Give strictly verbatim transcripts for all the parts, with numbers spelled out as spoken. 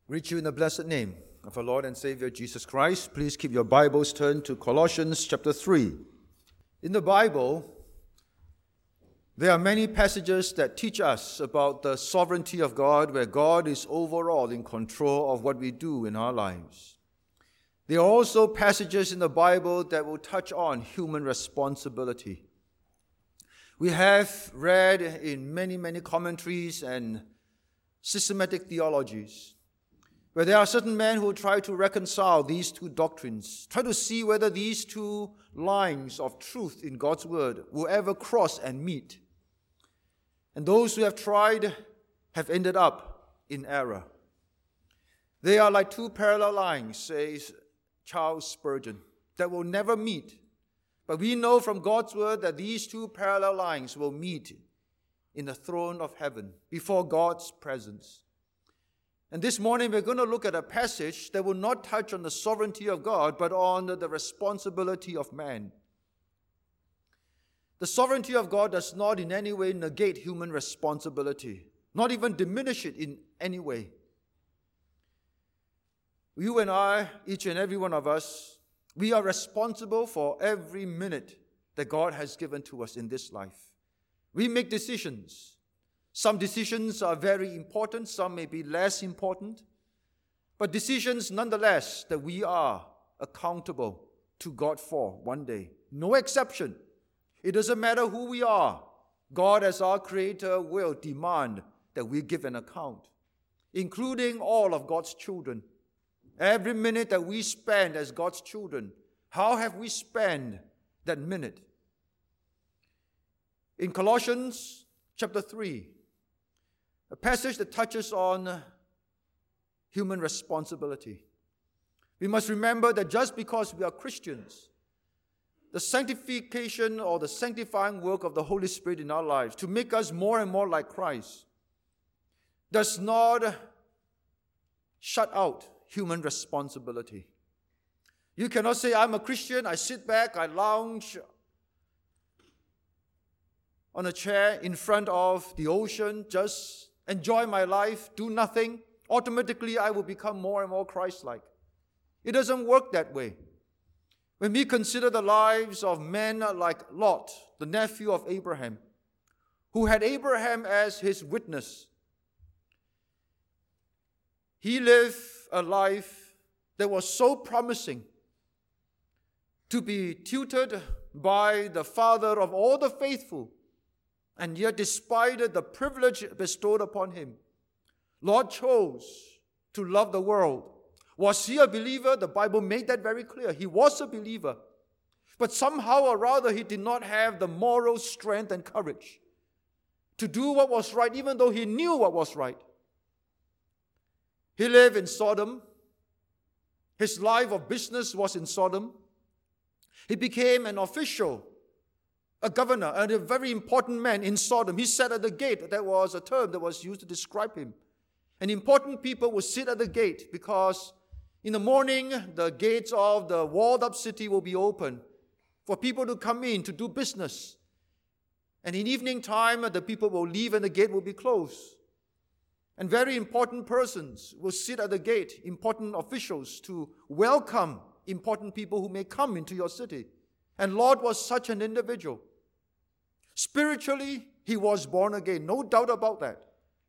Greet you in the blessed name of our Lord and Savior Jesus Christ. Please keep your Bibles turned to Colossians chapter three. In the Bible, there are many passages that teach us about the sovereignty of God, where God is overall in control of what we do in our lives. There are also passages in the Bible that will touch on human responsibility. We have read in many, many commentaries and systematic theologies where there are certain men who try to reconcile these two doctrines, try to see whether these two lines of truth in God's word will ever cross and meet. And those who have tried have ended up in error. They are like two parallel lines, says Charles Spurgeon, that will never meet. But we know from God's word that these two parallel lines will meet in the throne of heaven before God's presence. And this morning we're going to look at a passage that will not touch on the sovereignty of God, but on the responsibility of man. The sovereignty of God does not in any way negate human responsibility, not even diminish it in any way. You and I, each and every one of us, we are responsible for every minute that God has given to us in this life. We make decisions. Some decisions are very important, some may be less important, but decisions nonetheless that we are accountable to God for one day. No exception. It doesn't matter who we are. God as our Creator will demand that we give an account, including all of God's children. Every minute that we spend as God's children, how have we spent that minute? In Colossians chapter three, a passage that touches on human responsibility. We must remember that just because we are Christians, the sanctification or the sanctifying work of the Holy Spirit in our lives to make us more and more like Christ does not shut out human responsibility. You cannot say, I'm a Christian, I sit back, I lounge on a chair in front of the ocean, just enjoy my life, do nothing. Automatically, I will become more and more Christ-like. It doesn't work that way. When we consider the lives of men like Lot, the nephew of Abraham, who had Abraham as his witness, he lived a life that was so promising to be tutored by the father of all the faithful. And yet, despite the privilege bestowed upon him, Lot chose to love the world. Was he a believer? The Bible made that very clear. He was a believer. But somehow or rather, he did not have the moral strength and courage to do what was right, even though he knew what was right. He lived in Sodom. His life of business was in Sodom. He became an official, a governor, and a very important man in Sodom. He sat at the gate. That was a term that was used to describe him. And important people would sit at the gate because in the morning, the gates of the walled-up city will be open for people to come in to do business. And in evening time, the people will leave and the gate will be closed. And very important persons will sit at the gate, important officials, to welcome important people who may come into your city. And Lot was such an individual. Spiritually, he was born again, no doubt about that.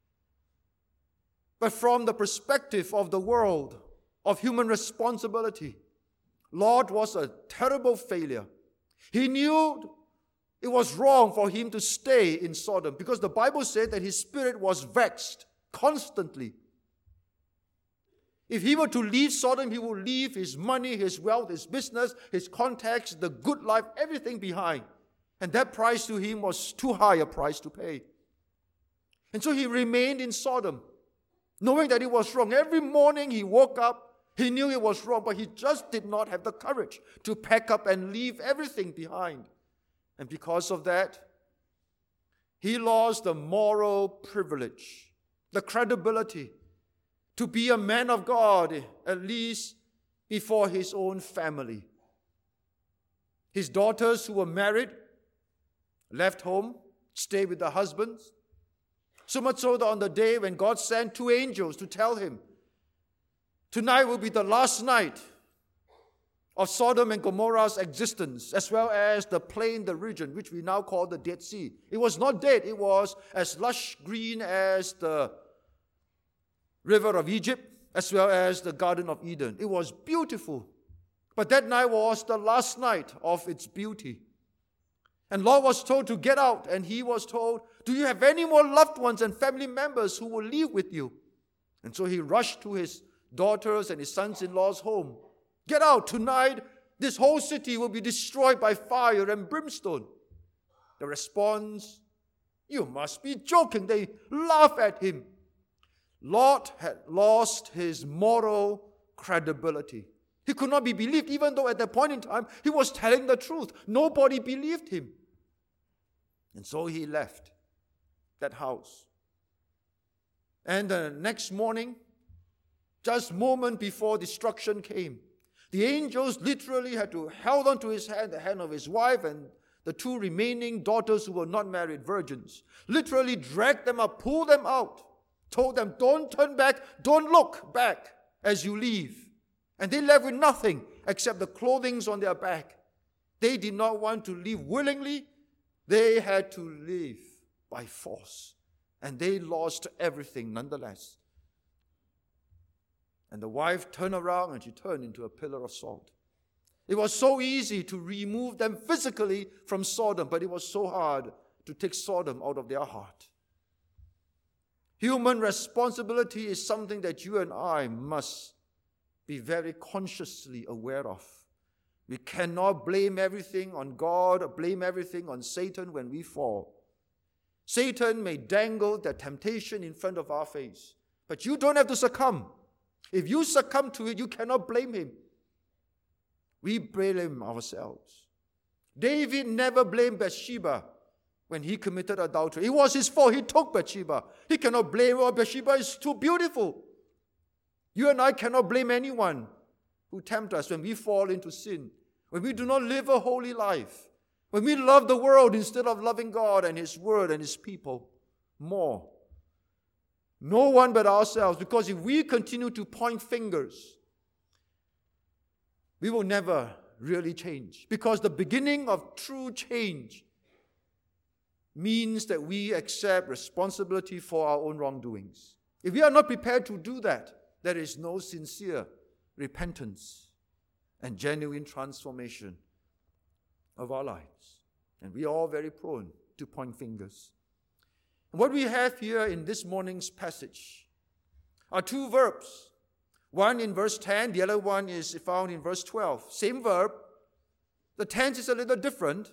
But from the perspective of the world, of human responsibility, Lot was a terrible failure. He knew it was wrong for him to stay in Sodom because the Bible said that his spirit was vexed constantly. If he were to leave Sodom, he would leave his money, his wealth, his business, his contacts, the good life, everything behind. And that price to him was too high a price to pay. And so he remained in Sodom, knowing that it was wrong. Every morning he woke up, he knew it was wrong, but he just did not have the courage to pack up and leave everything behind. And because of that, he lost the moral privilege, the credibility to be a man of God, at least before his own family. His daughters who were married left home, stayed with their husbands. So much so that on the day when God sent two angels to tell him Tonight will be the last night of Sodom and Gomorrah's existence, as well as the plain, the region, which we now call the Dead Sea. It was not dead. It was as lush green as the river of Egypt, as well as the Garden of Eden. It was beautiful. But that night was the last night of its beauty. And Lot was told to get out, and he was told, do you have any more loved ones and family members who will live with you? And so he rushed to his daughters and his sons-in-law's home. Get out, tonight this whole city will be destroyed by fire and brimstone. The response, you must be joking. They laugh at him. Lot had lost his moral credibility. He could not be believed, even though at that point in time he was telling the truth. Nobody believed him. And so he left that house. And the next morning, just a moment before destruction came, the angels literally had to hold on to his hand, the hand of his wife, and the two remaining daughters who were not married, virgins, literally dragged them up, pulled them out, told them, don't turn back, don't look back as you leave. And they left with nothing except the clothing on their back. They did not want to leave willingly. They had to leave by force. And they lost everything nonetheless. And the wife turned around and she turned into a pillar of salt. It was so easy to remove them physically from Sodom, but it was so hard to take Sodom out of their heart. Human responsibility is something that you and I must be very consciously aware of. We cannot blame everything on God or blame everything on Satan when we fall. Satan may dangle the temptation in front of our face, but you don't have to succumb. If you succumb to it, you cannot blame him. We blame ourselves. David never blamed Bathsheba when he committed adultery. It was his fault. He took Bathsheba. He cannot blame, oh, Bathsheba is too beautiful. You and I cannot blame anyone who tempt us when we fall into sin, when we do not live a holy life, when we love the world instead of loving God and His Word and His people more. No one but ourselves, because if we continue to point fingers, we will never really change. Because the beginning of true change means that we accept responsibility for our own wrongdoings. If we are not prepared to do that, there is no sincere repentance and genuine transformation of our lives. And we are all very prone to point fingers. And what we have here in this morning's passage are two verbs. One in verse ten, the other one is found in verse twelve. Same verb. The tense is a little different.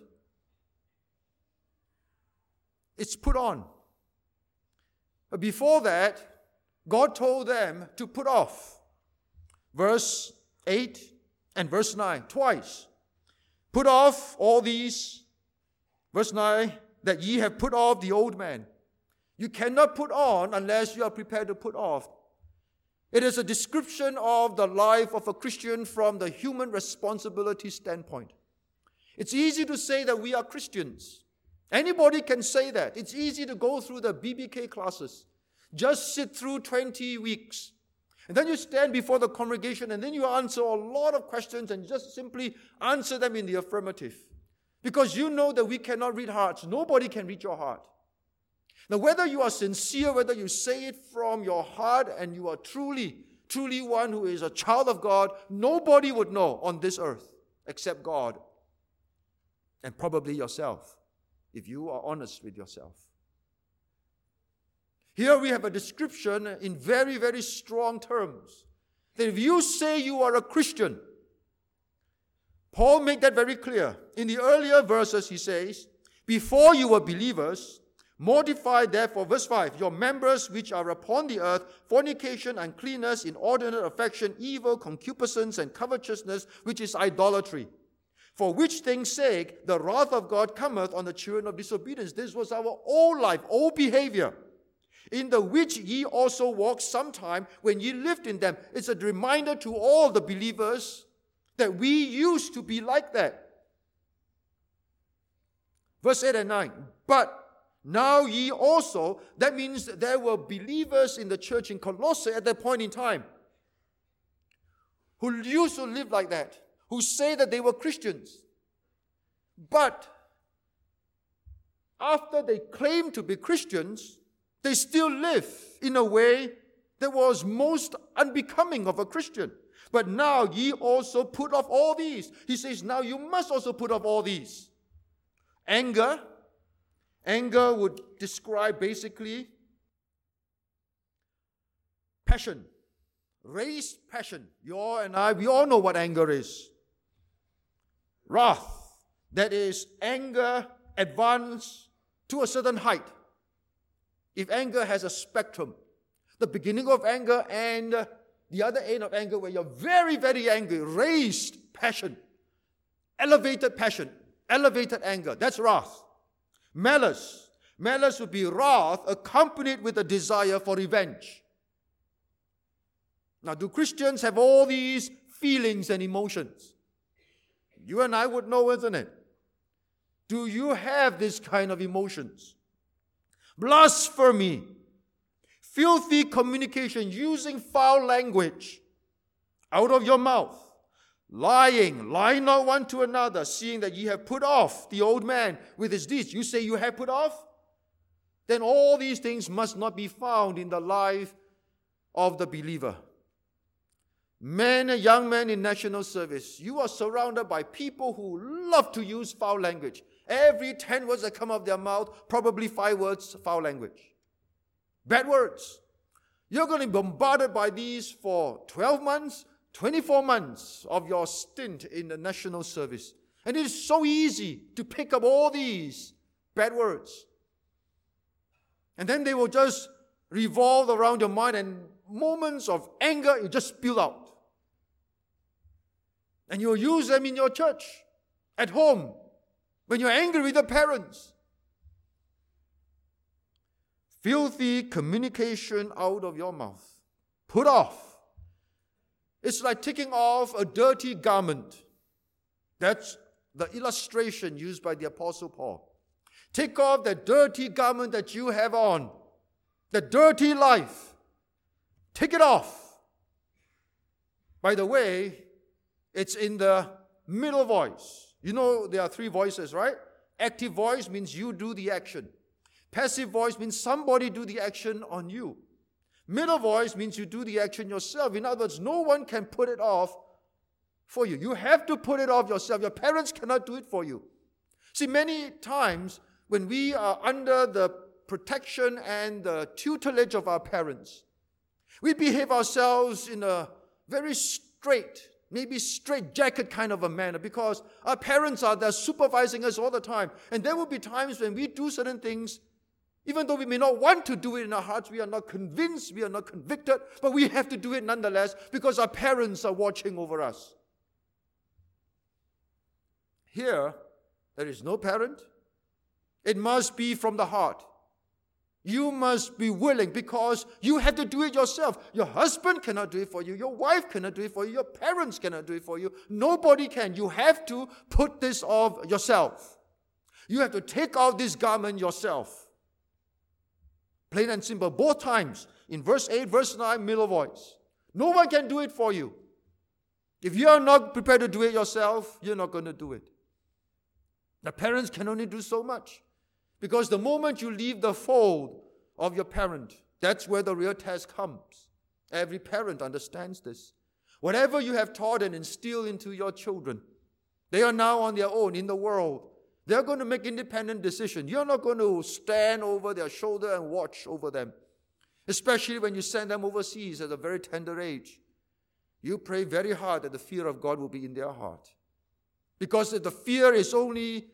It's put on. But before that, God told them to put off. Verse eight and verse nine, twice. Put off all these. Verse nine, that ye have put off the old man. You cannot put on unless you are prepared to put off. It is a description of the life of a Christian from the human responsibility standpoint. It's easy to say that we are Christians. Anybody can say that. It's easy to go through the B B K classes. Just sit through twenty weeks. And then you stand before the congregation and then you answer a lot of questions and just simply answer them in the affirmative. Because you know that we cannot read hearts. Nobody can read your heart. Now, whether you are sincere, whether you say it from your heart and you are truly, truly one who is a child of God, nobody would know on this earth except God and probably yourself, if you are honest with yourself. Here we have a description in very, very strong terms that if you say you are a Christian, Paul made that very clear. In the earlier verses he says, before you were believers, mortify therefore, verse five, your members which are upon the earth, fornication, uncleanness, inordinate affection, evil, concupiscence, and covetousness, which is idolatry. For which things' sake the wrath of God cometh on the children of disobedience. This was our old life, old behavior, in the which ye also walked sometime when ye lived in them. It's a reminder to all the believers that we used to be like that. Verse eight and nine, but now ye also, that means that there were believers in the church in Colossae at that point in time. who used to live like that, who say that they were Christians. But after they claim to be Christians, they still live in a way that was most unbecoming of a Christian. But now ye also put off all these. He says, now you must also put off all these. Anger. Anger would describe basically passion. Raised passion. You all and I, we all know what anger is. Wrath. That is anger advanced to a certain height. If anger has a spectrum, the beginning of anger and the other end of anger where you're very, very angry, raised passion, elevated passion, elevated anger, that's wrath. Malice. Malice would be wrath accompanied with a desire for revenge. Now, do Christians have all these feelings and emotions? You and I would know, isn't it? Do you have this kind of emotions? Blasphemy, filthy communication, using foul language out of your mouth, lying, lying not one to another, seeing that ye have put off the old man with his deeds. You say you have put off? Then all these things must not be found in the life of the believer. Men and young men in national service, you are surrounded by people who love to use foul language. Every ten words that come out of their mouth, probably five words, foul language. Bad words. You're going to be bombarded by these for twelve months, twenty-four months of your stint in the national service. And it is so easy to pick up all these bad words. And then they will just revolve around your mind, and moments of anger, you just spill out. And you'll use them in your church, at home, when you're angry with your parents. Filthy communication out of your mouth. Put off. It's like taking off a dirty garment. That's the illustration used by the Apostle Paul. Take off the dirty garment that you have on. The dirty life. Take it off. By the way, it's in the middle voice. You know there are three voices, right? Active voice means you do the action. Passive voice means somebody do the action on you. Middle voice means you do the action yourself. In other words, no one can put it off for you. You have to put it off yourself. Your parents cannot do it for you. See, many times when we are under the protection and the tutelage of our parents, we behave ourselves in a very straight, maybe straight-jacket kind of a manner, because our parents are there supervising us all the time. And there will be times when we do certain things, even though we may not want to do it in our hearts, we are not convinced, we are not convicted, but we have to do it nonetheless because our parents are watching over us. Here, there is no parent. It must be from the heart. You must be willing, because you have to do it yourself. Your husband cannot do it for you. Your wife cannot do it for you. Your parents cannot do it for you. Nobody can. You have to put this off yourself. You have to take off this garment yourself. Plain and simple. Both times. In verse eight, verse nine, middle voice. No one can do it for you. If you are not prepared to do it yourself, you're not going to do it. The parents can only do so much. Because the moment you leave the fold of your parent, that's where the real test comes. Every parent understands this. Whatever you have taught and instilled into your children, they are now on their own in the world. They're going to make independent decisions. You're not going to stand over their shoulder and watch over them. Especially when you send them overseas at a very tender age. You pray very hard that the fear of God will be in their heart. Because the fear is only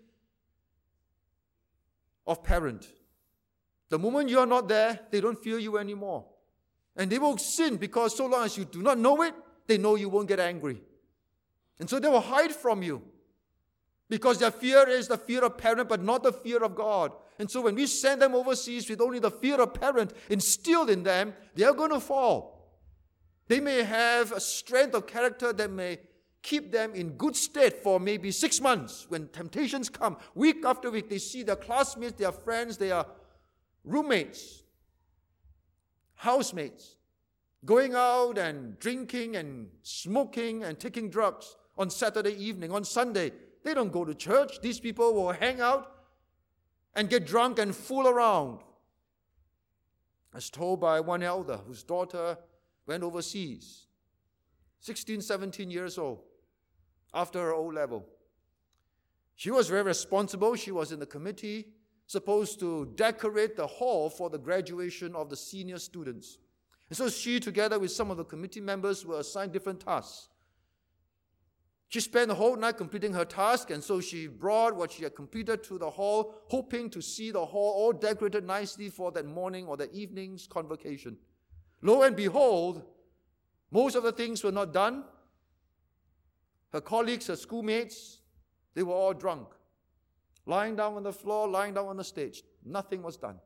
of parent. The moment you are not there, they don't fear you anymore. And they will sin, because so long as you do not know it, they know you won't get angry. And so they will hide from you. Because their fear is the fear of parent, but not the fear of God. And so when we send them overseas with only the fear of parent instilled in them, they are going to fall. They may have a strength of character that may keep them in good state for maybe six months. When temptations come, week after week, they see their classmates, their friends, their roommates, housemates going out and drinking and smoking and taking drugs on Saturday evening. On Sunday, they don't go to church. These people will hang out and get drunk and fool around. As told by one elder whose daughter went overseas, sixteen, seventeen years old, after her O-level. She was very responsible. She was in the committee supposed to decorate the hall for the graduation of the senior students. And so she, together with some of the committee members, were assigned different tasks. She spent the whole night completing her task, and so she brought what she had completed to the hall, hoping to see the hall all decorated nicely for that morning or that evening's convocation. Lo and behold, most of the things were not done. Her colleagues, her schoolmates, they were all drunk, lying down on the floor, lying down on the stage. Nothing was done.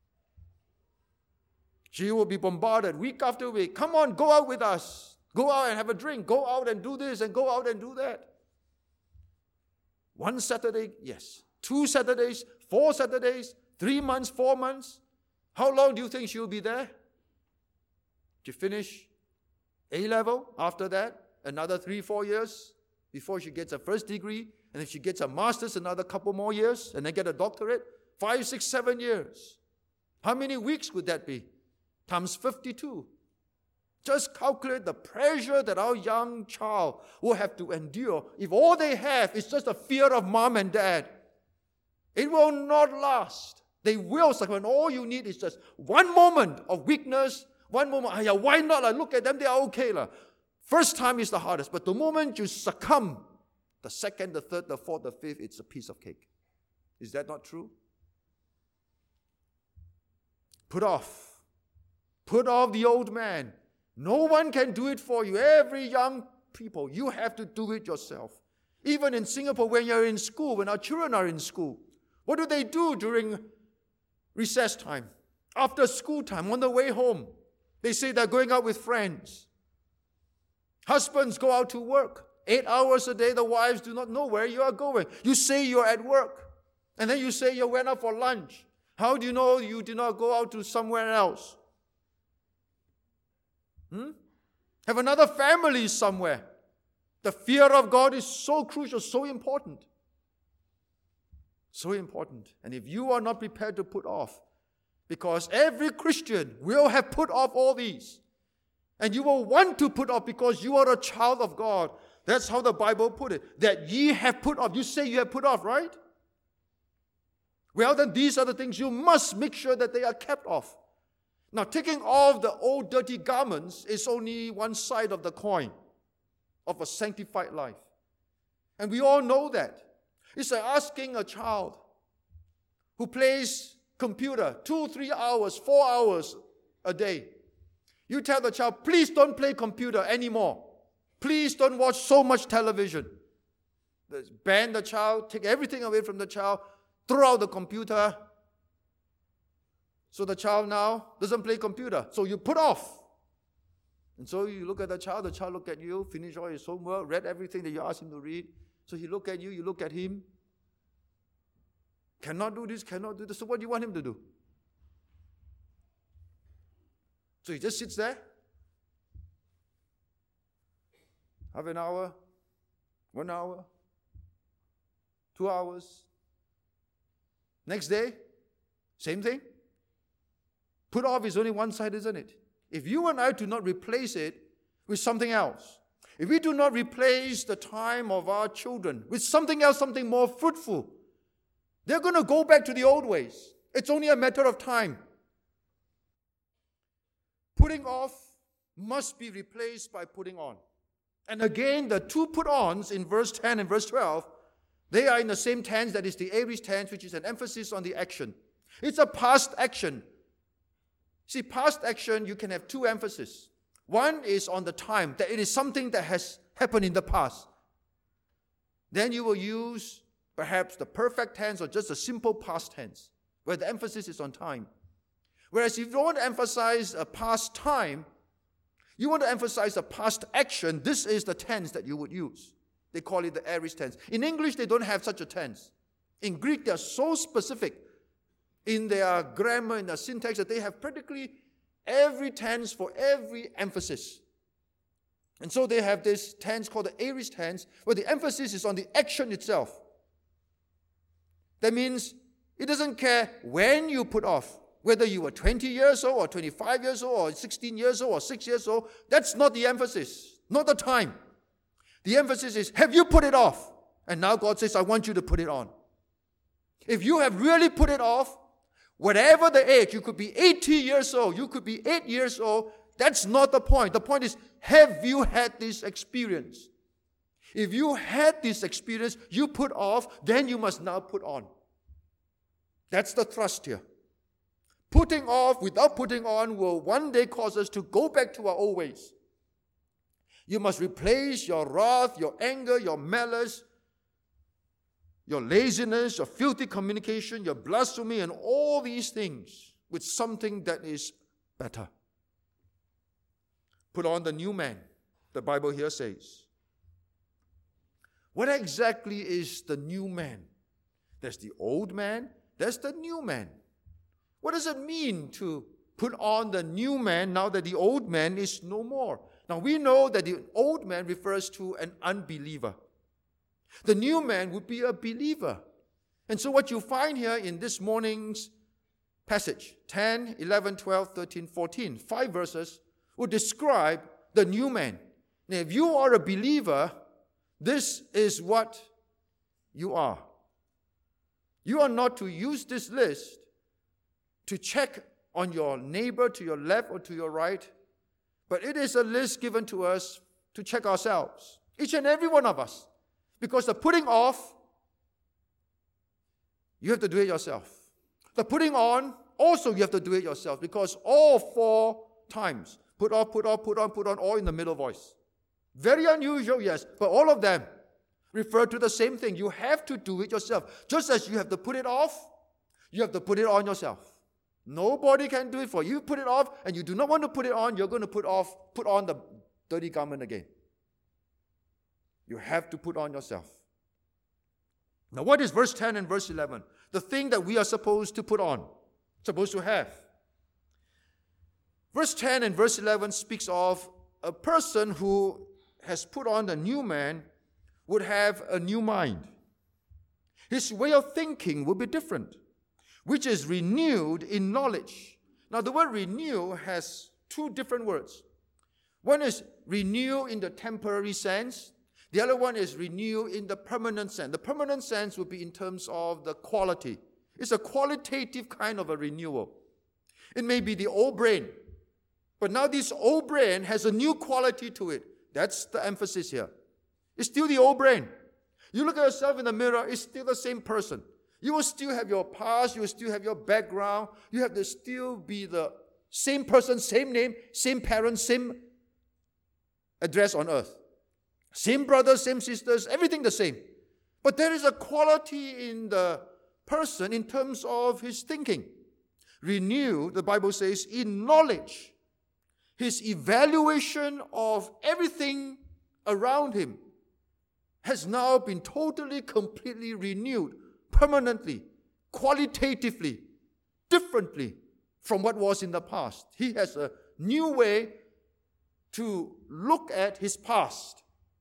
She will be bombarded week after week. Come on, go out with us. Go out and have a drink. Go out and do this and go out and do that. One Saturday, yes. Two Saturdays, four Saturdays, three months, four months. How long do you think she will be there? She finish A-level. After that, another three, four years before she gets her first degree. And if she gets a master's, another couple more years, and then get a doctorate. Five, six, seven years. How many weeks would that be? Times fifty-two. Just calculate the pressure that our young child will have to endure if all they have is just a fear of mom and dad. It will not last. They will succumb. All you need is just one moment of weakness, one moment, ah, yeah, why not? Like, look at them, they are okay. La. First time is the hardest, but the moment you succumb, the second, the third, the fourth, the fifth, it's a piece of cake. Is that not true? Put off. Put off the old man. No one can do it for you. Every young people, you have to do it yourself. Even in Singapore, when you're in school, when our children are in school, what do they do during recess time? After school time, on the way home, they say they're going out with friends. Husbands go out to work. Eight hours a day, the wives do not know where you are going. You say you're at work, and then you say you went out for lunch. How do you know you did not go out to somewhere else? Hmm? Have another family somewhere. The fear of God is so crucial, so important. So important. And if you are not prepared to put off, because every Christian will have put off all these, and you will want to put off because you are a child of God. That's how the Bible put it. That ye have put off. You say you have put off, right? Well, then these are the things you must make sure that they are kept off. Now, taking off the old dirty garments is only one side of the coin of a sanctified life. And we all know that. It's like asking a child who plays computer two, three hours, four hours a day. You tell the child, please don't play computer anymore. Please don't watch so much television. Ban the child, take everything away from the child, throw out the computer. So the child now doesn't play computer. So you put off. And so you look at the child, the child look at you, finish all his homework, read everything that you asked him to read. So he look at you, you look at him. Cannot do this, cannot do this. So what do you want him to do? So he just sits there. Half an hour, one hour, two hours. Next day, same thing. Put off is only one side, isn't it? If you and I do not replace it with something else, if we do not replace the time of our children with something else, something more fruitful, they're going to go back to the old ways. It's only a matter of time. Putting off must be replaced by putting on. And again, the two put-ons in verse ten and verse twelve, they are in the same tense, that is the aorist tense, which is an emphasis on the action. It's a past action. See, past action, you can have two emphases. One is on the time, that it is something that has happened in the past. Then you will use perhaps the perfect tense or just a simple past tense, where the emphasis is on time. Whereas if you want to emphasize a past time, you want to emphasize a past action, this is the tense that you would use. They call it the aorist tense. In English, they don't have such a tense. In Greek, they are so specific in their grammar, in their syntax, that they have practically every tense for every emphasis. And so they have this tense called the aorist tense, where the emphasis is on the action itself. That means it doesn't care when you put off, whether you were twenty years old or twenty-five years old or sixteen years old or six years old. That's not the emphasis, not the time. The emphasis is, have you put it off? And now God says, I want you to put it on. If you have really put it off, whatever the age, you could be eighty years old, you could be eight years old, that's not the point. The point is, have you had this experience? If you had this experience, you put off, then you must now put on. That's the thrust here. Putting off without putting on will one day cause us to go back to our old ways. You must replace your wrath, your anger, your malice, your laziness, your filthy communication, your blasphemy, and all these things with something that is better. Put on the new man, the Bible here says. What exactly is the new man? There's the old man, there's the new man. What does it mean to put on the new man now that the old man is no more? Now we know that the old man refers to an unbeliever. The new man would be a believer. And so what you find here in this morning's passage, ten, eleven, twelve, thirteen, fourteen, five verses, will describe the new man. Now if you are a believer, this is what you are. You are not to use this list to check on your neighbor to your left or to your right, but it is a list given to us to check ourselves, each and every one of us. Because the putting off, you have to do it yourself. The putting on, also you have to do it yourself, because all four times, put off, put off, put on, put on, all in the middle voice. Very unusual, yes, but all of them refer to the same thing. You have to do it yourself. Just as you have to put it off, you have to put it on yourself. Nobody can do it for you. You put it off, and you do not want to put it on, you're going to put off, put on the dirty garment again. You have to put on yourself. Now, what is verse ten and verse eleven? The thing that we are supposed to put on, supposed to have. Verse ten and verse eleven speaks of a person who has put on the new man would have a new mind. His way of thinking will be different, which is renewed in knowledge. Now, the word renew has two different words. One is renew in the temporary sense. The other one is renew in the permanent sense. The permanent sense would be in terms of the quality. It's a qualitative kind of a renewal. It may be the old brain, but now this old brain has a new quality to it. That's the emphasis here. It's still the old brain. You look at yourself in the mirror, it's still the same person. You will still have your past, you will still have your background. You have to still be the same person, same name, same parents, same address on earth. Same brothers, same sisters, everything the same. But there is a quality in the person in terms of his thinking. Renew, the Bible says, in knowledge. His evaluation of everything around him has now been totally, completely renewed, permanently, qualitatively, differently from what was in the past. He has a new way to look at his past.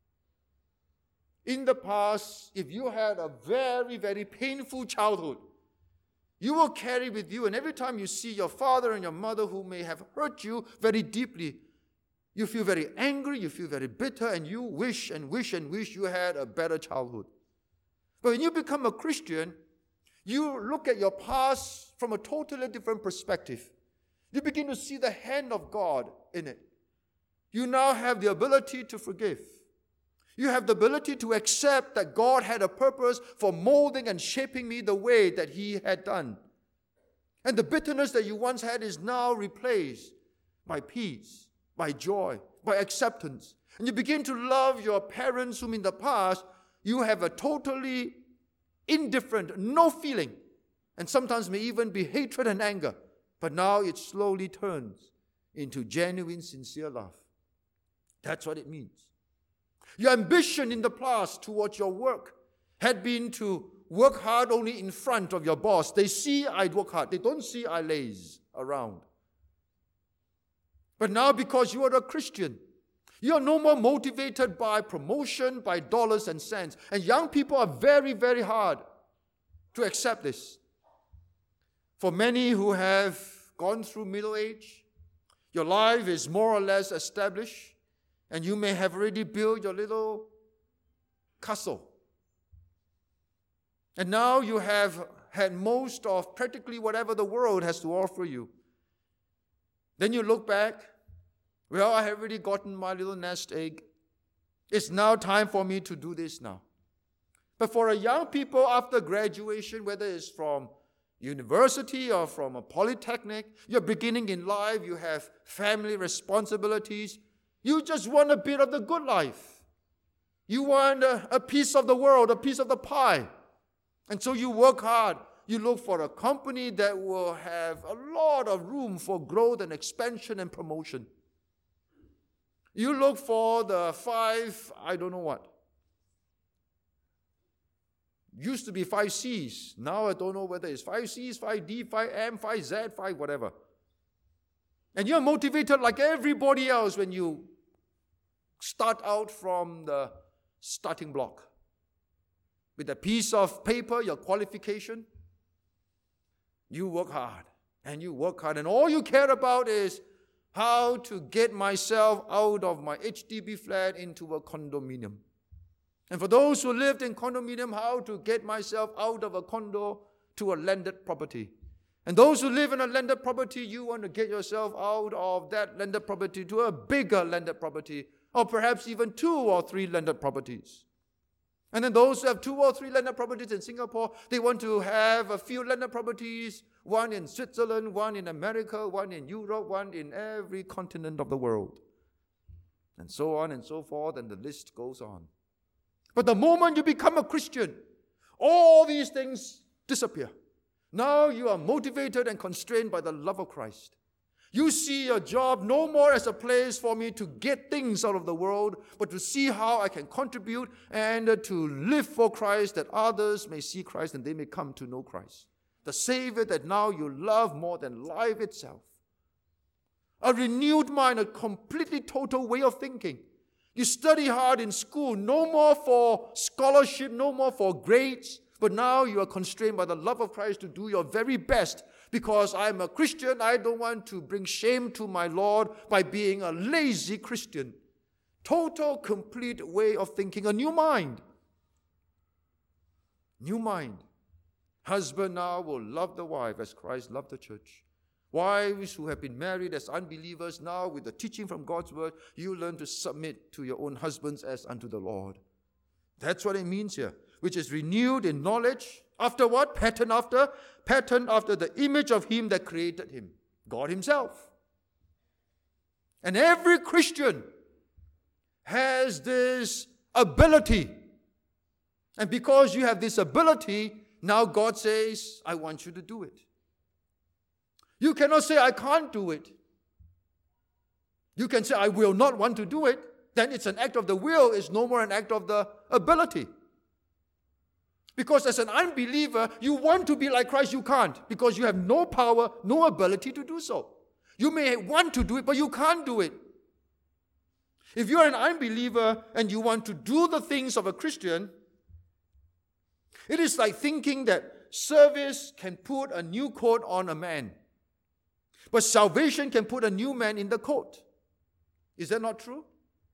In the past, if you had a very, very painful childhood, you will carry with you, and every time you see your father and your mother who may have hurt you very deeply, you feel very angry, you feel very bitter, and you wish and wish and wish you had a better childhood. But when you become a Christian, you look at your past from a totally different perspective. You begin to see the hand of God in it. You now have the ability to forgive. You have the ability to accept that God had a purpose for molding and shaping me the way that He had done. And the bitterness that you once had is now replaced by peace, by joy, by acceptance. And you begin to love your parents whom in the past you have a totally indifferent, no feeling, and sometimes may even be hatred and anger. But now it slowly turns into genuine, sincere love. That's what it means. Your ambition in the past towards your work had been to work hard only in front of your boss. They see I work hard. They don't see I laze around. But now because you are a Christian, you are no more motivated by promotion, by dollars and cents. And young people are very, very hard to accept this. For many who have gone through middle age, your life is more or less established, and you may have already built your little castle. And now you have had most of practically whatever the world has to offer you. Then you look back, well, I have already gotten my little nest egg. It's now time for me to do this now. But for a young people after graduation, whether it's from university or from a polytechnic, you're beginning in life, you have family responsibilities, you just want a bit of the good life. You want a, a piece of the world, a piece of the pie. And so you work hard. You look for a company that will have a lot of room for growth and expansion and promotion. You look for the five, I don't know what. Used to be five C's. Now I don't know whether it's five C's, five D, five M, five Z, five whatever. And you're motivated like everybody else when you start out from the starting block. With a piece of paper, your qualification, you work hard. And you work hard. And all you care about is how to get myself out of my H D B flat into a condominium. And for those who lived in condominium, how to get myself out of a condo to a landed property. And those who live in a landed property, you want to get yourself out of that landed property to a bigger landed property, or perhaps even two or three landed properties. And then those who have two or three landed properties in Singapore, they want to have a few landed properties, one in Switzerland, one in America, one in Europe, one in every continent of the world. And so on and so forth, and the list goes on. But the moment you become a Christian, all these things disappear. Now you are motivated and constrained by the love of Christ. You see your job no more as a place for me to get things out of the world, but to see how I can contribute and to live for Christ, that others may see Christ and they may come to know Christ. The Savior that now you love more than life itself. A renewed mind, a completely total way of thinking. You study hard in school, no more for scholarship, no more for grades, but now you are constrained by the love of Christ to do your very best. Because I'm a Christian, I don't want to bring shame to my Lord by being a lazy Christian. Total, complete way of thinking, a new mind. New mind. Husband now will love the wife as Christ loved the church. Wives who have been married as unbelievers, now with the teaching from God's word, you learn to submit to your own husbands as unto the Lord. That's what it means here, which is renewed in knowledge. After what? Pattern after? Pattern after the image of Him that created him, God Himself. And every Christian has this ability. And because you have this ability, now God says, I want you to do it. You cannot say, I can't do it. You can say, I will not want to do it. Then it's an act of the will. It's no more an act of the ability. Because as an unbeliever, you want to be like Christ, you can't. Because you have no power, no ability to do so. You may want to do it, but you can't do it. If you're an unbeliever and you want to do the things of a Christian, it is like thinking that service can put a new coat on a man. But salvation can put a new man in the coat. Is that not true?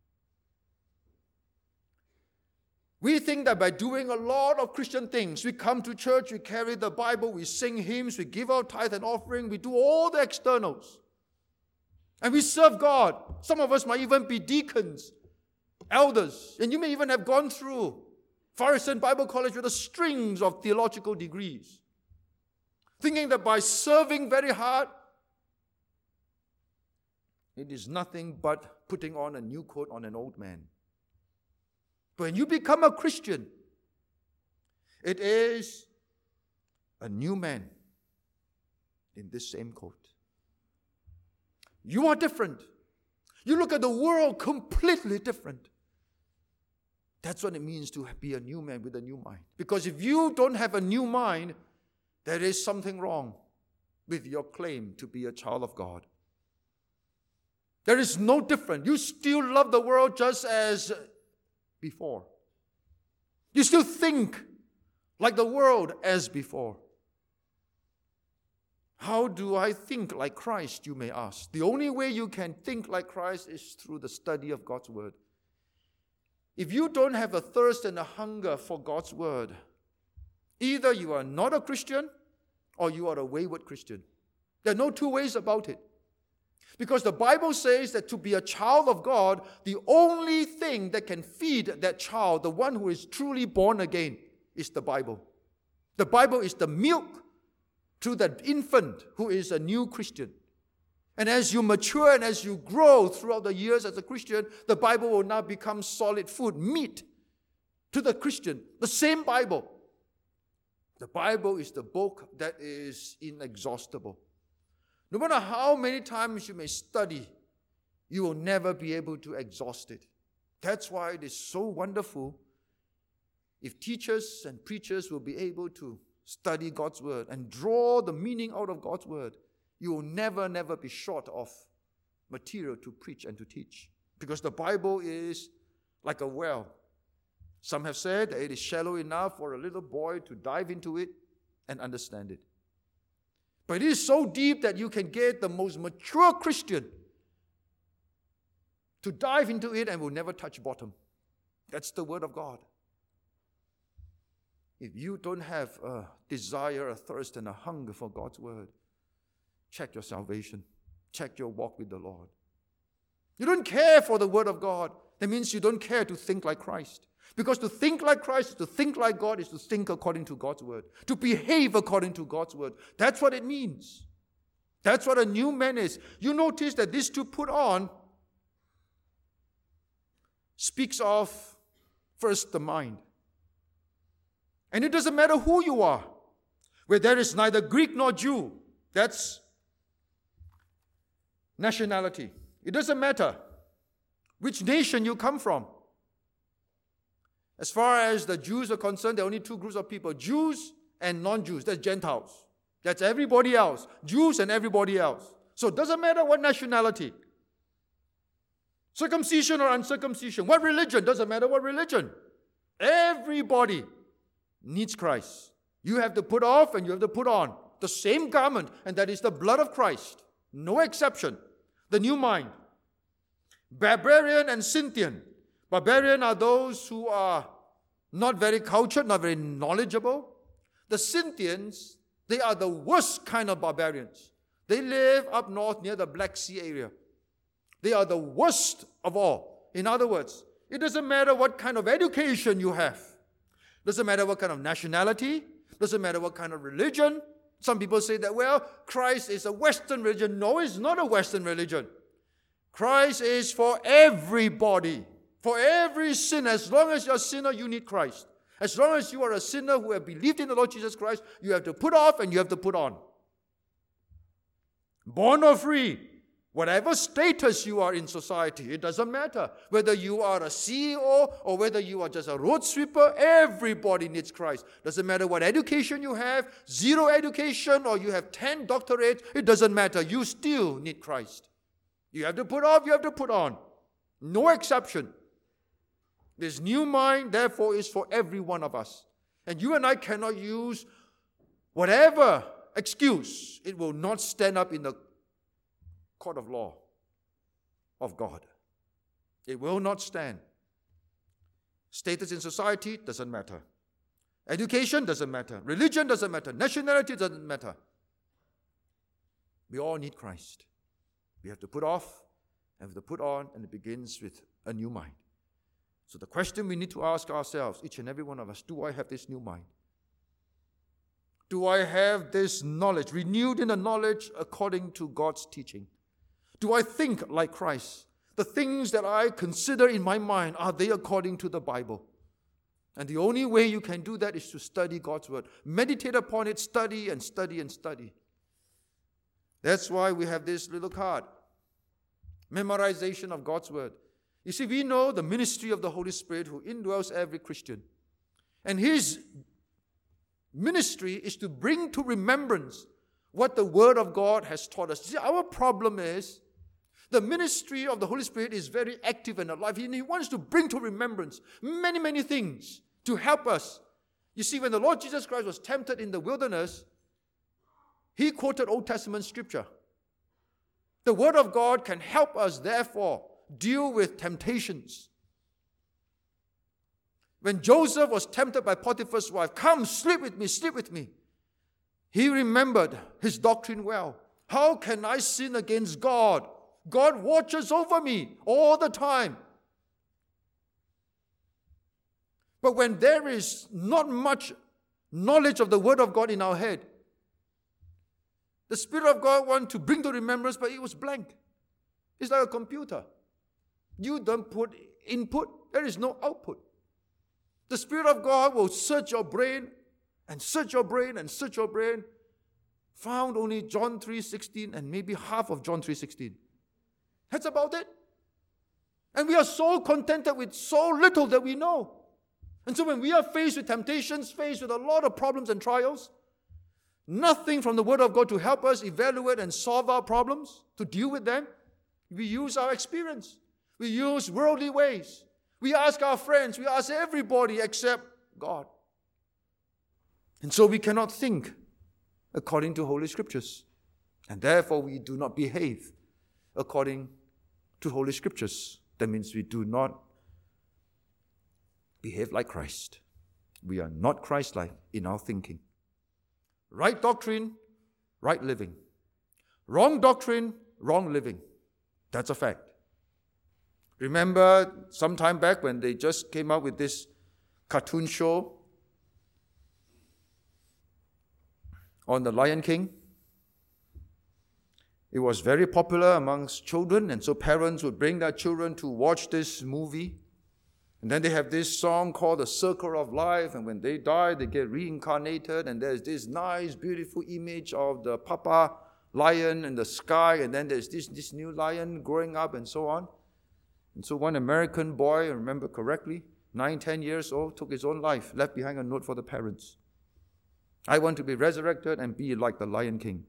We think that by doing a lot of Christian things, we come to church, we carry the Bible, we sing hymns, we give our tithe and offering, we do all the externals. And we serve God. Some of us might even be deacons, elders, and you may even have gone through Farriston Bible College with the strings of theological degrees. Thinking that by serving very hard, it is nothing but putting on a new coat on an old man. But when you become a Christian, it is a new man in this same coat. You are different. You look at the world completely different. That's what it means to be a new man with a new mind. Because if you don't have a new mind, there is something wrong with your claim to be a child of God. There is no difference. You still love the world just as before. You still think like the world as before. How do I think like Christ, you may ask? The only way you can think like Christ is through the study of God's Word. If you don't have a thirst and a hunger for God's Word, either you are not a Christian or you are a wayward Christian. There are no two ways about it. Because the Bible says that to be a child of God, the only thing that can feed that child, the one who is truly born again, is the Bible. The Bible is the milk to that infant who is a new Christian. And as you mature and as you grow throughout the years as a Christian, the Bible will now become solid food, meat to the Christian. The same Bible. The Bible is the book that is inexhaustible. No matter how many times you may study, you will never be able to exhaust it. That's why it is so wonderful if teachers and preachers will be able to study God's Word and draw the meaning out of God's Word. You will never, never be short of material to preach and to teach. Because the Bible is like a well. Some have said that it is shallow enough for a little boy to dive into it and understand it. But it is so deep that you can get the most mature Christian to dive into it and will never touch bottom. That's the Word of God. If you don't have a desire, a thirst, and a hunger for God's Word, check your salvation. Check your walk with the Lord. You don't care for the Word of God. That means you don't care to think like Christ. Because to think like Christ, to think like God, is to think according to God's Word. To behave according to God's Word. That's what it means. That's what a new man is. You notice that this to put on speaks of first the mind. And it doesn't matter who you are, where there is neither Greek nor Jew. That's nationality. It doesn't matter which nation you come from. As far as the Jews are concerned, there are only two groups of people, Jews and non-Jews. That's Gentiles. That's everybody else. Jews and everybody else. So it doesn't matter what nationality. Circumcision or uncircumcision. What religion? Doesn't matter what religion. Everybody needs Christ. You have to put off and you have to put on the same garment, and that is the blood of Christ. No exception. The new mind. Barbarian and Scythian. Barbarian are those who are not very cultured, not very knowledgeable. The Scythians, they are the worst kind of barbarians. They live up north near the Black Sea area. They are the worst of all. In other words, it doesn't matter what kind of education you have. Doesn't matter what kind of nationality. Doesn't matter what kind of religion. Some people say that, well, Christ is a Western religion. No, it's not a Western religion. Christ is for everybody. For every sin. As long as you're a sinner, you need Christ. As long as you are a sinner who have believed in the Lord Jesus Christ, you have to put off and you have to put on. Born or free, whatever status you are in society, it doesn't matter. Whether you are a C E O or whether you are just a road sweeper, everybody needs Christ. Doesn't matter what education you have, zero education or you have ten doctorates, it doesn't matter. You still need Christ. You have to put off, you have to put on. No exception. This new mind, therefore, is for every one of us. And you and I cannot use whatever excuse. It will not stand up in the court of law of God. It will not stand. Status in society doesn't matter. Education doesn't matter. Religion doesn't matter. Nationality doesn't matter. We all need Christ. We have to put off, have to put on, and it begins with a new mind. So the question we need to ask ourselves, each and every one of us, do I have this new mind? Do I have this knowledge, renewed in the knowledge according to God's teaching? Do I think like Christ? The things that I consider in my mind, are they according to the Bible? And the only way you can do that is to study God's Word. Meditate upon it, study and study and study. That's why we have this little card. Memorization of God's Word. You see, we know the ministry of the Holy Spirit who indwells every Christian. And His ministry is to bring to remembrance what the Word of God has taught us. See, our problem is The ministry of the Holy Spirit is very active and alive. He wants to bring to remembrance many, many things to help us. You see, when the Lord Jesus Christ was tempted in the wilderness, He quoted Old Testament scripture. The Word of God can help us, therefore, deal with temptations. When Joseph was tempted by Potiphar's wife, come, sleep with me, sleep with me, he remembered his doctrine well. How can I sin against God? God watches over me all the time. But when there is not much knowledge of the Word of God in our head, the Spirit of God wants to bring to remembrance, but it was blank. It's like a computer. You don't put input, there is no output. The Spirit of God will search your brain and search your brain and search your brain. Found only John three sixteen and maybe half of John three sixteen. That's about it. And we are so contented with so little that we know. And so when we are faced with temptations, faced with a lot of problems and trials, nothing from the Word of God to help us evaluate and solve our problems, to deal with them, we use our experience. We use worldly ways. We ask our friends, we ask everybody except God. And so we cannot think according to Holy Scriptures. And therefore we do not behave according to Holy Scriptures. That means we do not behave like Christ. We are not Christ-like in our thinking. Right doctrine, right living. Wrong doctrine, wrong living. That's a fact. Remember some time back when they just came out with this cartoon show on the Lion King? It was very popular amongst children, and so parents would bring their children to watch this movie. And then they have this song called The Circle of Life, and when they die, they get reincarnated, and there's this nice, beautiful image of the Papa lion in the sky, and then there's this, this new lion growing up, and so on. And so one American boy, I remember correctly, nine, ten years old, took his own life, left behind a note for the parents. I want to be resurrected and be like the Lion King.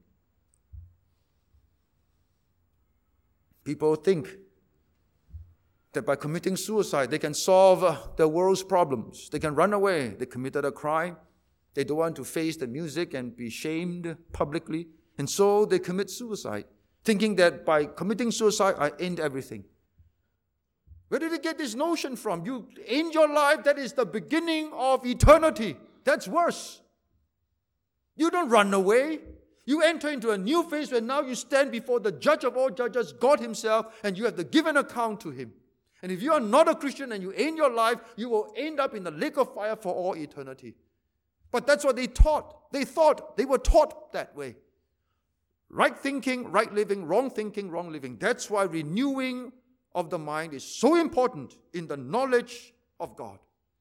People think that by committing suicide, they can solve uh, the world's problems. They can run away. They committed a crime. They don't want to face the music and be shamed publicly. And so they commit suicide, thinking that by committing suicide, I end everything. Where did they get this notion from? You end your life, that is the beginning of eternity. That's worse. You don't run away. You enter into a new phase where now you stand before the judge of all judges, God Himself, and you have to give an account to Him. And if you are not a Christian and you end your life, you will end up in the lake of fire for all eternity. But that's what they taught. They thought, they were taught that way. Right thinking, right living, wrong thinking, wrong living. That's why renewing of the mind is so important in the knowledge of God.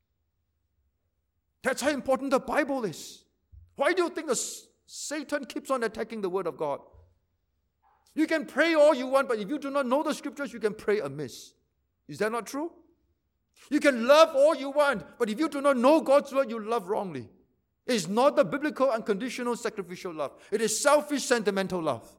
That's how important the Bible is. Why do you think the Satan keeps on attacking the Word of God? You can pray all you want, but if you do not know the Scriptures, you can pray amiss. Is that not true? You can love all you want, but if you do not know God's Word, you love wrongly. It is not the biblical unconditional sacrificial love. It is selfish sentimental love.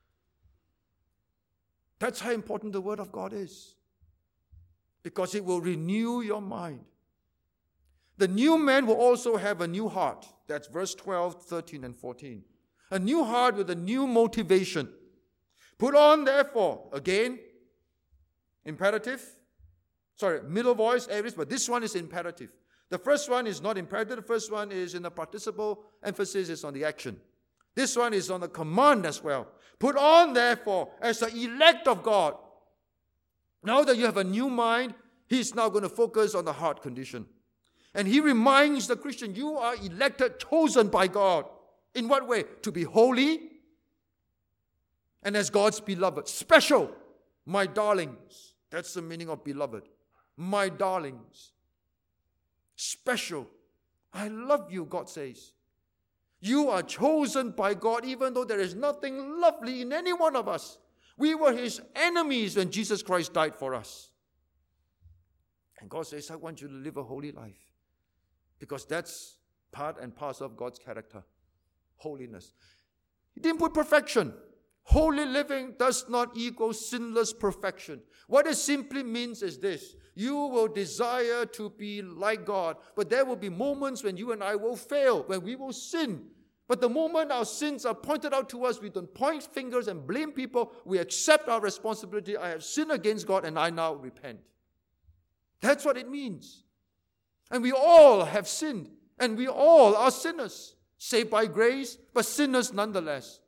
That's how important the Word of God is. Because it will renew your mind. The new man will also have a new heart. That's verse twelve, thirteen, and fourteen. A new heart with a new motivation. Put on, therefore, again, imperative. Sorry, middle voice, aorist, but this one is imperative. The first one is not imperative. The first one is in the participle. Emphasis is on the action. This one is on the command as well. Put on, therefore, as the elect of God. Now that you have a new mind, He's now going to focus on the heart condition. And He reminds the Christian, you are elected, chosen by God. In what way? To be holy and as God's beloved. Special, my darlings. That's the meaning of beloved. My darlings. Special. I love you, God says. You are chosen by God, even though there is nothing lovely in any one of us. We were His enemies when Jesus Christ died for us. And God says, I want you to live a holy life. Because that's part and parcel of God's character. Holiness. He didn't put perfection. Holy living does not equal sinless perfection. What it simply means is this: you will desire to be like God, but there will be moments when you and I will fail, when we will sin. But the moment our sins are pointed out to us, we don't point fingers and blame people. We accept our responsibility. I have sinned against God and I now repent. That's what it means. And we all have sinned, and we all are sinners, saved by grace, but sinners nonetheless.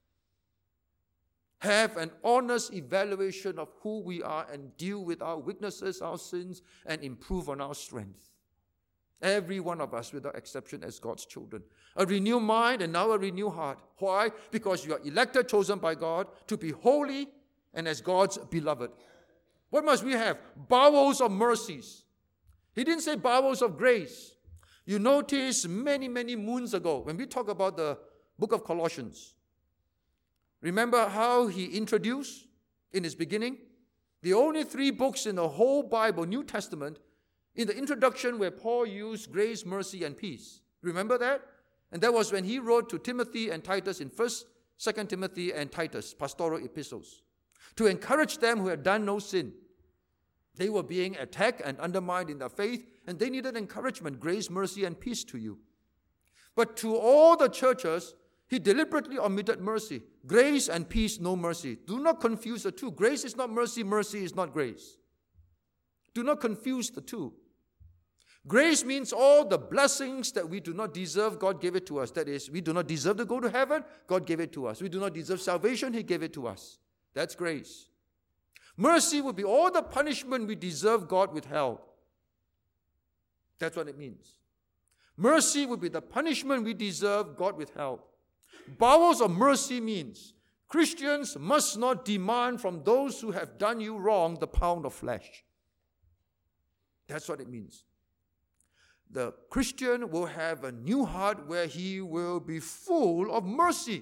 Have an honest evaluation of who we are and deal with our weaknesses, our sins, and improve on our strength. Every one of us, without exception, as God's children. A renewed mind and now a renewed heart. Why? Because you are elected, chosen by God to be holy and as God's beloved. What must we have? Bowels of mercies. He didn't say bowels of grace. You notice many, many moons ago, when we talk about the book of Colossians, remember how he introduced in his beginning? The only three books in the whole Bible, New Testament, in the introduction where Paul used grace, mercy, and peace. Remember that? And that was when he wrote to Timothy and Titus in First, Second Timothy and Titus, pastoral epistles, to encourage them who had done no sin. They were being attacked and undermined in their faith, and they needed encouragement, grace, mercy, and peace to you. But to all the churches, he deliberately omitted mercy. Grace and peace, no mercy. Do not confuse the two. Grace is not mercy, mercy is not grace. Do not confuse the two. Grace means all the blessings that we do not deserve, God gave it to us. That is, we do not deserve to go to heaven, God gave it to us. We do not deserve salvation, He gave it to us. That's grace. Mercy would be all the punishment we deserve, God withheld. That's what it means. Mercy would be the punishment we deserve, God withheld. Bowels of mercy means Christians must not demand from those who have done you wrong the pound of flesh. That's what it means. The Christian will have a new heart where he will be full of mercy.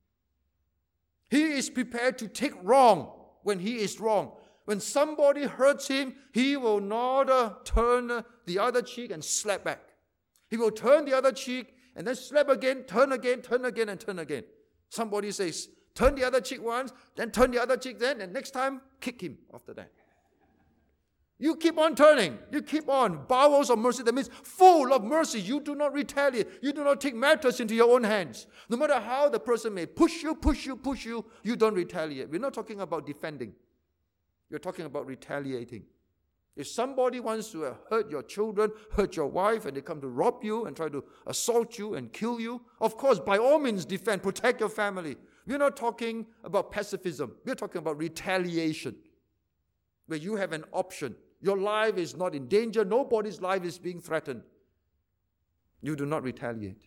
He is prepared to take wrong when he is wrong. When somebody hurts him, he will not uh, turn uh, the other cheek and slap back. He will turn the other cheek and then slap again, turn again, turn again, and turn again. Somebody says, turn the other cheek once, then turn the other cheek then, and next time, kick him after that. You keep on turning. You keep on. Bowels of mercy, that means full of mercy. You do not retaliate. You do not take matters into your own hands. No matter how the person may push you, push you, push you, you don't retaliate. We're not talking about defending. You're talking about retaliating. If somebody wants to hurt your children, hurt your wife, and they come to rob you and try to assault you and kill you, of course, by all means defend, protect your family. We're not talking about pacifism. We're talking about retaliation, where you have an option. Your life is not in danger. Nobody's life is being threatened. You do not retaliate.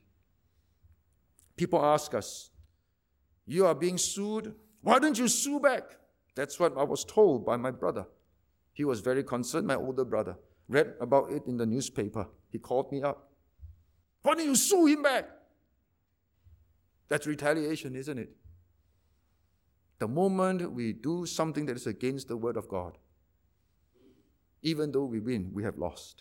People ask us, you are being sued. Why don't you sue back? That's what I was told by my brother. He was very concerned, my older brother. Read about it in the newspaper. He called me up. Why don't you sue him back? That's retaliation, isn't it? The moment we do something that is against the word of God, even though we win, we have lost.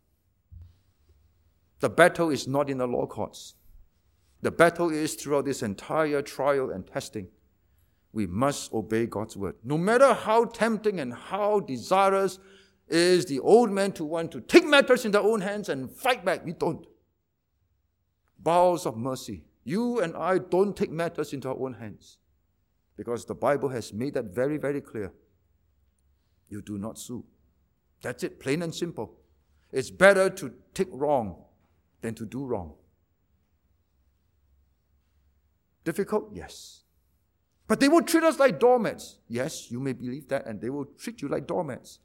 The battle is not in the law courts. The battle is throughout this entire trial and testing. We must obey God's word. No matter how tempting and how desirous is the old man to want to take matters in their own hands and fight back, we don't. Bowels of mercy. You and I don't take matters into our own hands, because the Bible has made that very, very clear. You do not sue. That's it, plain and simple. It's better to take wrong than to do wrong. Difficult? Yes. But they will treat us like doormats. Yes, you may believe that, and they will treat you like doormats.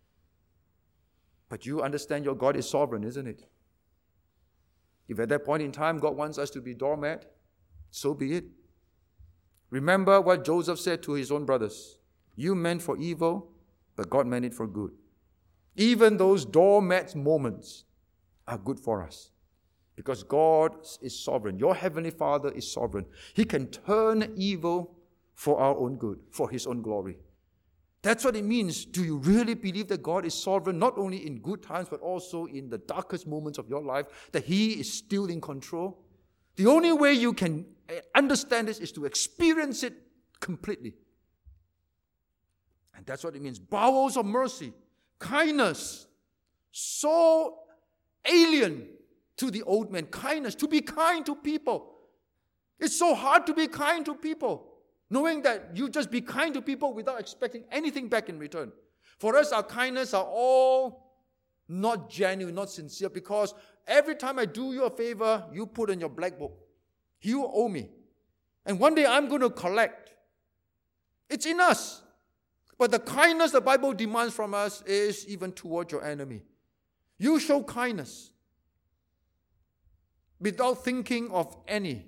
But you understand your God is sovereign, isn't it? If at that point in time God wants us to be doormat, so be it. Remember what Joseph said to his own brothers. You meant for evil, but God meant it for good. Even those doormat moments are good for us, because God is sovereign. Your Heavenly Father is sovereign. He can turn evil for our own good, for His own glory. That's what it means. Do you really believe that God is sovereign, not only in good times, but also in the darkest moments of your life, that He is still in control? The only way you can understand this is to experience it completely. And that's what it means. Bowels of mercy, kindness, so alien to the old man. Kindness, to be kind to people. It's so hard to be kind to people, knowing that you just be kind to people without expecting anything back in return. For us, our kindness are all not genuine, not sincere, because every time I do you a favor, you put in your black book. You owe me. And one day I'm going to collect. It's in us. But the kindness the Bible demands from us is even toward your enemy. You show kindness without thinking of any,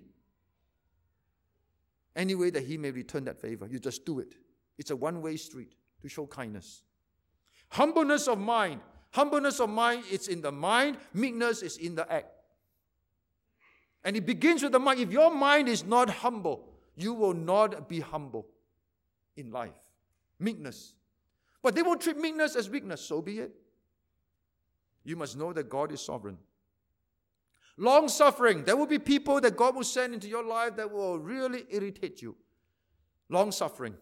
any way that he may return that favor. You just do it. It's a one-way street to show kindness. Humbleness of mind. Humbleness of mind is in the mind. Meekness is in the act. And it begins with the mind. If your mind is not humble, you will not be humble in life. Meekness. But they will treat meekness as weakness. So be it. You must know that God is sovereign. Long suffering. There will be people that God will send into your life that will really irritate you. Long suffering.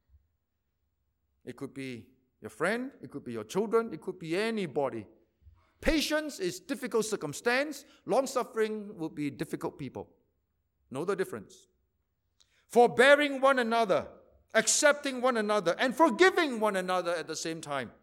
It could be your friend, it could be your children, it could be anybody. Patience is difficult circumstance. Long suffering will be difficult people. Know the difference. Forbearing one another, accepting one another, and forgiving one another at the same time.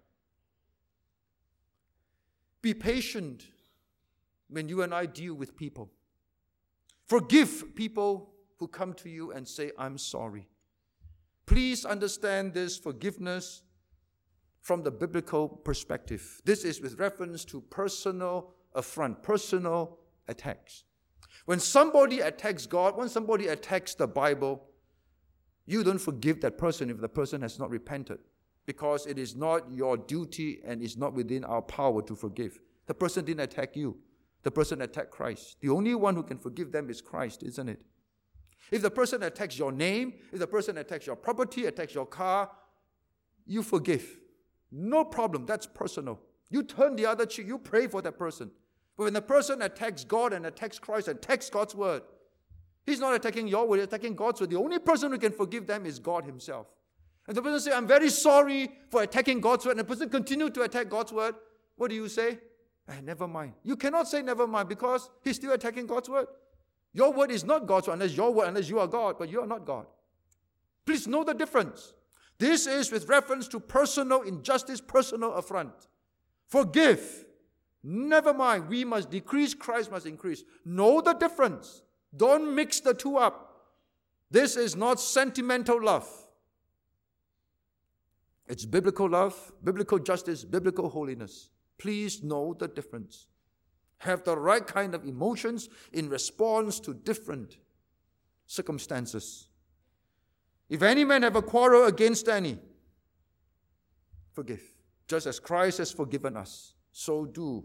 Be patient when you and I deal with people. Forgive people who come to you and say, I'm sorry. Please understand this forgiveness from the biblical perspective. This is with reference to personal affront, personal attacks. When somebody attacks God, when somebody attacks the Bible, you don't forgive that person if the person has not repented, because it is not your duty and it's not within our power to forgive. The person didn't attack you. The person attacked Christ. The only one who can forgive them is Christ, isn't it? If the person attacks your name, if the person attacks your property, attacks your car, you forgive. No problem. That's personal. You turn the other cheek. You pray for that person. But when the person attacks God and attacks Christ and attacks God's word, he's not attacking your word, he's attacking God's word. The only person who can forgive them is God himself. And the person says, I'm very sorry for attacking God's word, and the person continues to attack God's word, what do you say? Eh, never mind. You cannot say never mind because he's still attacking God's word. Your word is not God's word unless your word, unless you are God, but you are not God. Please know the difference. This is with reference to personal injustice, personal affront. Forgive. Never mind. We must decrease, Christ must increase. Know the difference. Don't mix the two up. This is not sentimental love. It's biblical love, biblical justice, biblical holiness. Please know the difference. Have the right kind of emotions in response to different circumstances. If any man have a quarrel against any, forgive. Just as Christ has forgiven us, so do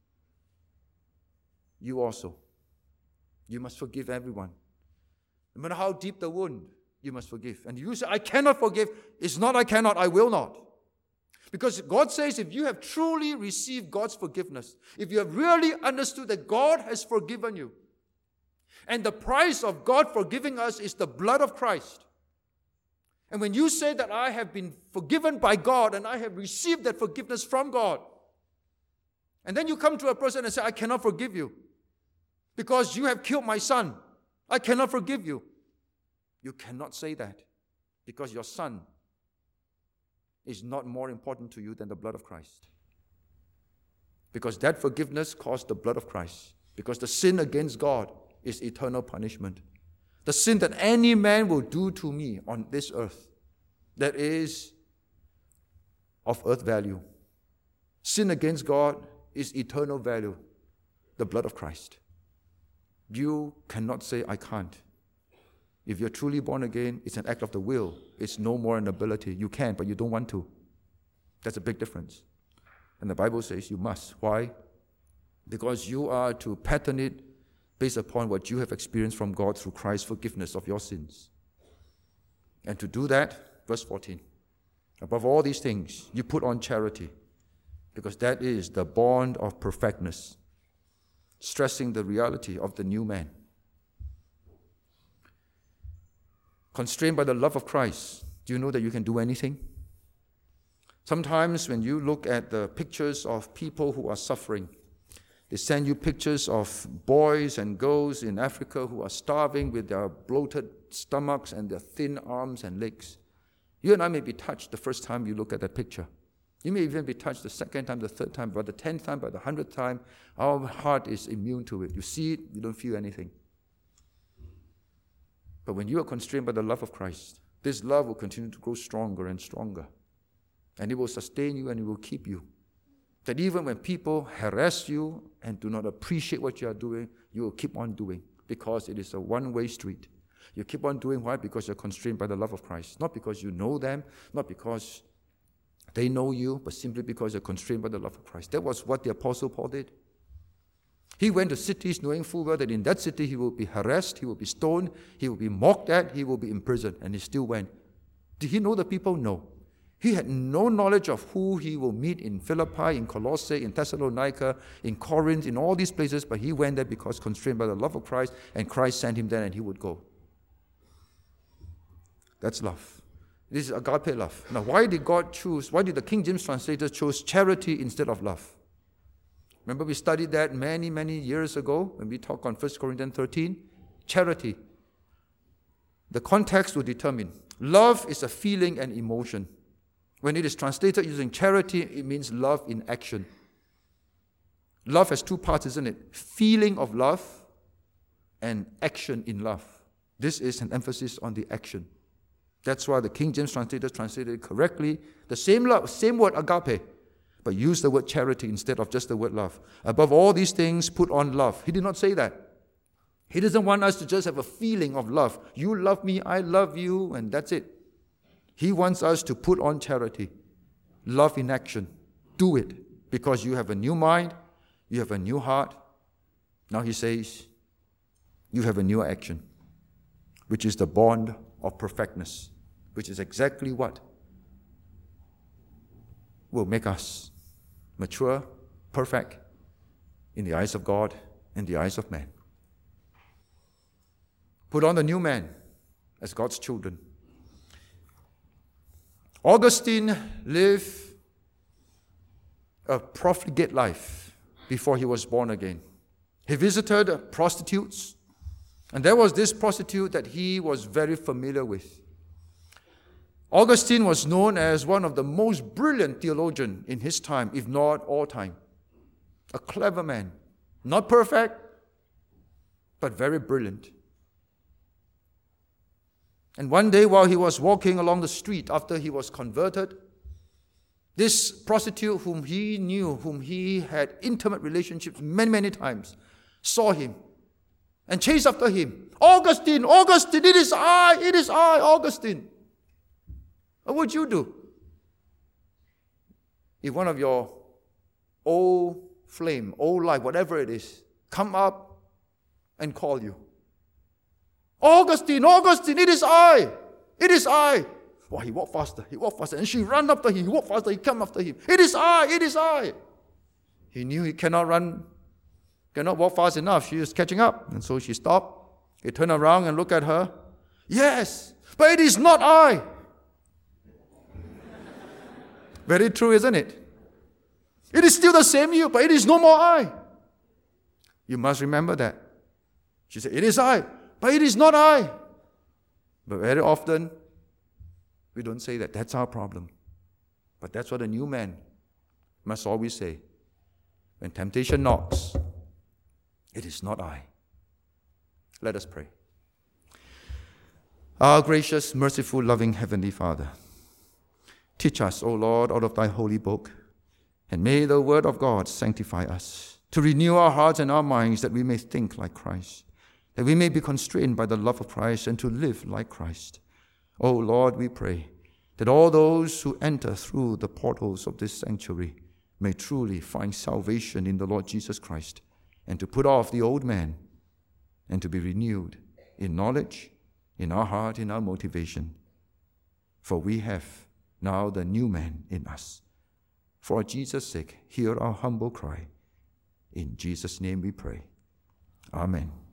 you also. You must forgive everyone. No matter how deep the wound, you must forgive. And you say, I cannot forgive. It's not I cannot, I will not. Because God says if you have truly received God's forgiveness, if you have really understood that God has forgiven you, and the price of God forgiving us is the blood of Christ, and when you say that I have been forgiven by God and I have received that forgiveness from God, and then you come to a person and say, I cannot forgive you because you have killed my son. I cannot forgive you. You cannot say that because your son is not more important to you than the blood of Christ. Because that forgiveness cost the blood of Christ. Because the sin against God is eternal punishment. The sin that any man will do to me on this earth that is of earth value. Sin against God is eternal value, the blood of Christ. You cannot say, I can't. If you're truly born again, it's an act of the will. It's no more an ability. You can, but you don't want to. That's a big difference. And the Bible says you must. Why? Because you are to pattern it based upon what you have experienced from God through Christ's forgiveness of your sins. And to do that, verse fourteen, above all these things, you put on charity, because that is the bond of perfectness, stressing the reality of the new man. constrained by the love of Christ, do you know that you can do anything? Sometimes when you look at the pictures of people who are suffering, they send you pictures of boys and girls in Africa who are starving with their bloated stomachs and their thin arms and legs. You and I may be touched the first time you look at that picture. You may even be touched the second time, the third time, but the tenth time, by the hundredth time, our heart is immune to it. You see it, you don't feel anything. But when you are constrained by the love of Christ, this love will continue to grow stronger and stronger. And it will sustain you and it will keep you. That even when people harass you and do not appreciate what you are doing, you will keep on doing because it is a one-way street. You keep on doing why? Because you're constrained by the love of Christ. Not because you know them, not because they know you, but simply because you're constrained by the love of Christ. That was what the Apostle Paul did. He went to cities knowing full well that in that city he will be harassed, he will be stoned, he will be mocked at, he will be imprisoned, and he still went. Did he know the people? No. He had no knowledge of who he will meet in Philippi, in Colossae, in Thessalonica, in Corinth, in all these places, but he went there because constrained by the love of Christ, and Christ sent him there and he would go. That's love. This is agape love. Now, why did God choose, why did the King James translator choose charity instead of love? Remember we studied that many, many years ago when we talked on First Corinthians thirteen? Charity. The context will determine. Love is a feeling and emotion. When it is translated using charity, it means love in action. Love has two parts, isn't it? Feeling of love and action in love. This is an emphasis on the action. That's why the King James translator translated it correctly. The same love, same word agape, but use the word charity instead of just the word love. Above all these things, put on love. He did not say that. He doesn't want us to just have a feeling of love. You love me, I love you, and that's it. He wants us to put on charity. Love in action. Do it because you have a new mind, you have a new heart. Now he says, you have a new action, which is the bond of perfectness, which is exactly what will make us mature, perfect in the eyes of God and the eyes of man. Put on the new man as God's children. Augustine lived a profligate life before he was born again. He visited prostitutes, and there was this prostitute that he was very familiar with. Augustine was known as one of the most brilliant theologians in his time, if not all time. A clever man, not perfect, but very brilliant. And one day while he was walking along the street after he was converted, this prostitute whom he knew, whom he had intimate relationships many, many times, saw him and chased after him. Augustine, Augustine, it is I, it is I, Augustine. What would you do if one of your old flame, old life, whatever it is, come up and call you? Augustine, Augustine, it is I, it is I. Well, he walked faster, he walked faster, and she ran after him, he walked faster, he came after him. It is I, it is I. He knew he cannot run, cannot walk fast enough. She is catching up, and so she stopped. He turned around and looked at her. Yes, but it is not I. Very true, isn't it? It is still the same you, but it is no more I. You must remember that. She said, it is I, but it is not I. But very often, we don't say that. That's our problem. But that's what a new man must always say. When temptation knocks, it is not I. Let us pray. Our gracious, merciful, loving Heavenly Father, teach us, O Lord, out of thy holy book, and may the word of God sanctify us, to renew our hearts and our minds that we may think like Christ, that we may be constrained by the love of Christ and to live like Christ. O Lord, we pray that all those who enter through the portals of this sanctuary may truly find salvation in the Lord Jesus Christ, and to put off the old man and to be renewed in knowledge, in our heart, in our motivation. For we have now the new man in us. For Jesus' sake, hear our humble cry. In Jesus' name we pray. Amen.